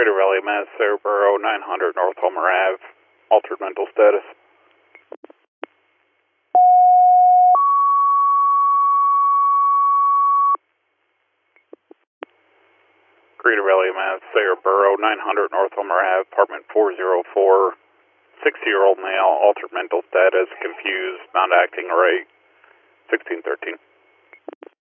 Greater Raleigh, Mass, Sarahboro, 900 North Homer Ave, altered mental status. Greater Raleigh, Mass, Sarahboro, 900 North Homer Ave, apartment 404, 60-year-old male, altered mental status, confused, not acting right, 1613.